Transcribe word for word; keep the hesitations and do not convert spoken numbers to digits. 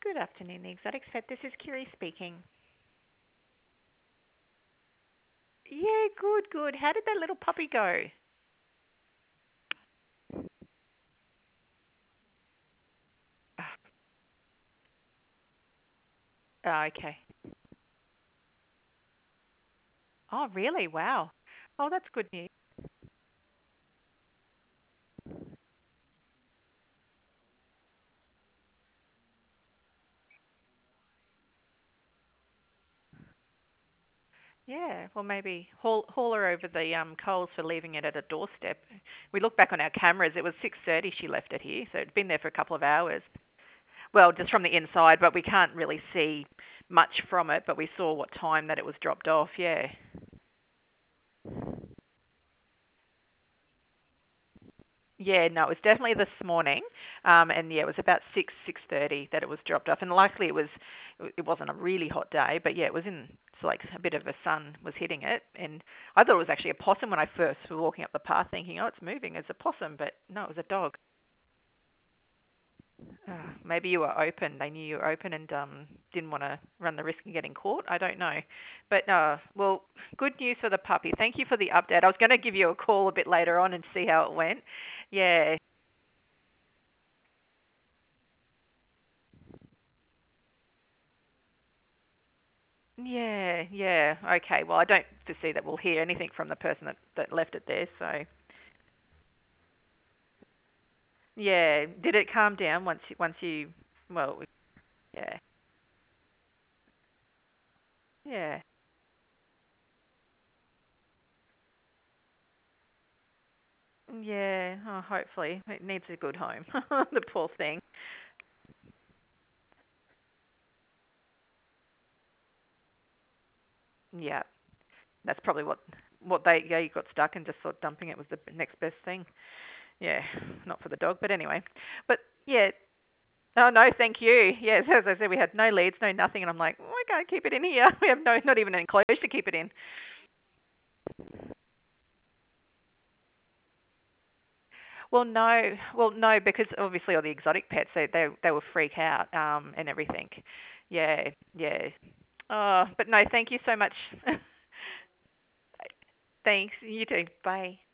Good afternoon, the Exotic Pet. This is Kiri speaking. Yeah, good, good. How did that little puppy go? Oh, okay. Oh, really? Wow. Oh, that's good news. Yeah, well, maybe haul, haul her over the um, coals for leaving it at a doorstep. We look back on our cameras. It was six thirty. She left it here, so it'd been there for a couple of hours. Well, just from the inside, but we can't really see much from it. But we saw what time that it was dropped off. Yeah. Yeah, no, it was definitely this morning, um, and yeah, it was about six six thirty that it was dropped off, and likely it was it wasn't a really hot day, but yeah, it was in it's like a bit of a sun was hitting it, and I thought it was actually a possum when I first was walking up the path, thinking, oh, it's moving, it's a possum, but no, it was a dog. Uh, maybe you were open. They knew you were open and um, didn't want to run the risk of getting caught. I don't know. But, uh, well, good news for the puppy. Thank you for the update. I was going to give you a call a bit later on and see how it went. Yeah, yeah, yeah. Okay. Well, I don't foresee that we'll hear anything from the person that, that left it there. So, yeah. Did it calm down once you, once you, well, yeah, yeah, yeah. Oh, hopefully. It needs a good home. The poor thing. Yeah. That's probably what what they yeah you got stuck and just thought dumping it was the next best thing. Yeah, not for the dog, but anyway. But yeah, oh no, thank you. Yes, as I said, we had no leads, no nothing, and I'm like, oh, I can't keep it in here. We have no not even an enclosure to keep it in. Well, no, well no, because obviously all the exotic pets they they they will freak out um and everything. Yeah, yeah. Oh, but no, thank you so much. Thanks. You too. Bye.